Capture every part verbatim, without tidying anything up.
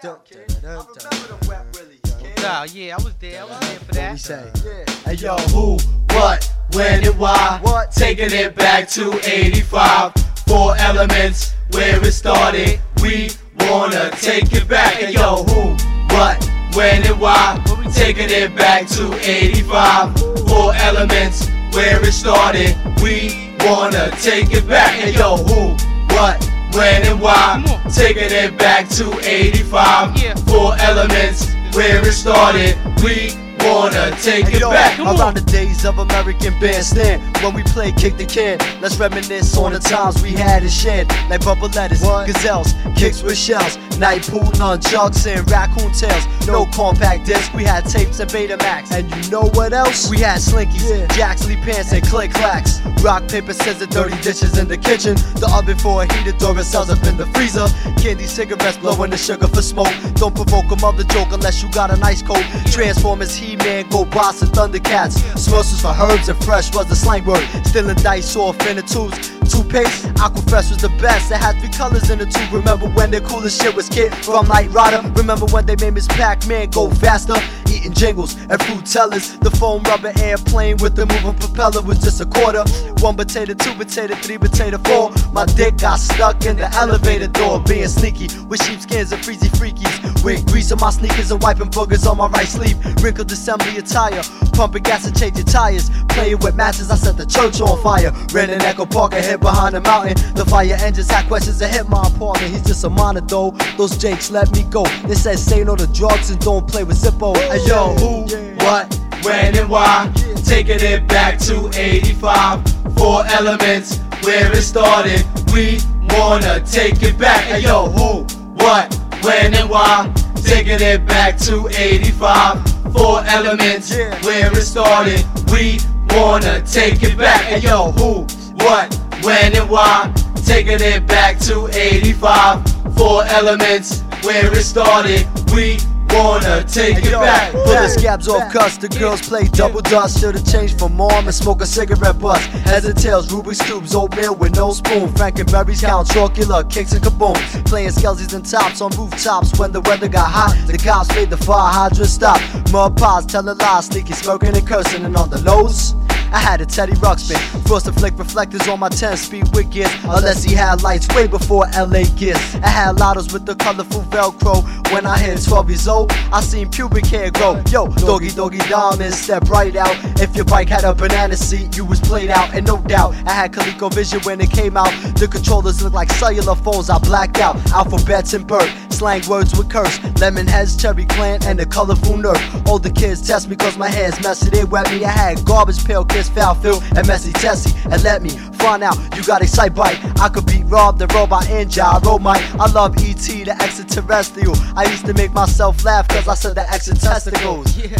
Dun, dun, dun, dun, dun. Nah, yeah, I was there. I was there for that. What we say? Hey yo, who, what, when, and why? What? Taking it back to eighty-five. Four elements where it started. We wanna take it back. Hey yo, who, what, when, and why? Taking it back to eighty-five. Four elements where it started. We wanna take it back. Hey yo, who, what, when, and why? Taking it back to eighty-five. Four elements where it started. We wanna take Hey, it yo, back. around the days of American Bandstand, when we played Kick the Can, let's reminisce on the times we had and shared, like bubble letters, What? gazelles, kicks with shells, night pool nunchucks and raccoon tails. No compact disc, we had tapes and Betamax. And you know what else? We had slinkies, Yeah. jacks, Lee pants, and click clacks. Rock, paper, scissors, dirty dishes in the kitchen. The oven for a heater, door cells up in the freezer. Candy cigarettes, blowing the sugar for smoke. Don't provoke a mother joke unless you got a nice coat. Transformers, He-Man, Go Boss, and Thundercats. Smurfs for herbs and fresh was the slang word. Stealing dice off in the tubes. Toothpaste, Aquafresh was the best. It had three colors in the tube. Remember when the coolest shit was Kid from Knight Rider? Remember when they made Miss Pac-Man go faster? Eating jingles and fruit tellers. The foam rubber airplane with the moving propeller was just a quarter. One potato, two potato, three potato, four. My dick got stuck in the elevator door. Being sneaky with sheepskins and freezy freakies. With grease on my sneakers and wiping boogers on my right sleeve. Wrinkled assembly attire, pumping gas and changing tires. Playing with matches, I set the church on fire. Ran in Echo Park and hid behind the mountain. The fire engines had questions and hit my apartment. He's just a minor though. Those jakes let me go. They said say no to drugs and don't play with Zippo. Hey yo, who, what, when, and why? Taking it back to eighty-five. Four elements where it started. We wanna take it back. Hey yo, who, what, when, and why? Taking it back to eighty-five. Four elements where it started. We wanna take it back. Hey yo, who, what, when, and why? Taking it back to eighty-five. Four elements where it started. We wanna take it back. Pull the scabs off cuss, the girls play double dust. Should've changed for mom and smoke a cigarette bust. Heads and tails, Rubik's Cubes, oatmeal with no spoon. Frankenberries, Count Chocula, kicks and kabooms. Playing skellies and tops on rooftops when the weather got hot. The cops made the fire hydrant stop. Mud pies telling lies, sneaky smoking and cursing. And on the lows, I had a Teddy Ruxpin. Frosted flake reflectors on my ten speed with gears. Unless he had lights way before L A gears. I had lottos with the colorful Velcro. When I hit twelve years old, I seen pubic hair grow. Yo, doggy doggy diamonds, step right out. If your bike had a banana seat, you was played out. And no doubt, I had ColecoVision when it came out. The controllers looked like cellular phones, I blacked out. Alphabets and bird, slang words with curse. Lemon heads, cherry clan, and the colorful nerf. Older kids test me cause my hair's messy, they wet me. I had garbage pail kids, foul Phil, and messy Tessie. And let me find out, you got excite bite. I could beat Rob, the robot, and Gyro Mike. I love E T, the extraterrestrial. I used to make myself laugh cause I said the extra testicles. Yeah.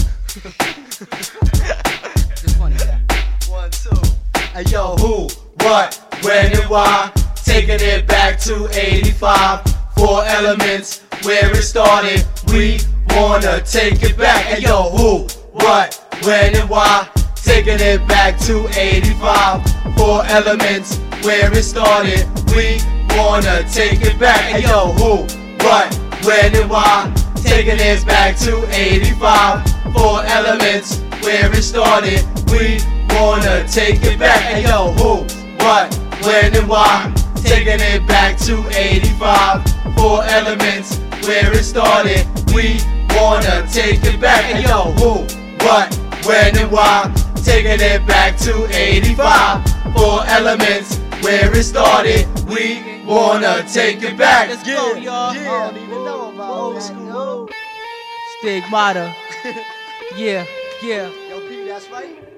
It's funny, yeah. One, two. Hey yo, who, what, when, and why? Taking it back to eighty-five. Four elements where it started. We wanna take it back. Hey yo, who, what, when, and why? Taking it back to eighty-five. Four elements where it started. We wanna take it back. Hey yo, who, what, when, and why? Taking it back to eighty-five. Four elements where it started. We wanna take it back. Hey yo, who, what, when, and why? Taking it back to eighty-five. Four elements where it started. We wanna take it back. Hey yo, who, what, when, and why? Taking it back to eighty-five. Four elements where it started. We wanna take it back. Let's go, y'all. Yeah, I don't even know about old school. Stigmata. Yeah, yeah. Yo, P, that's right.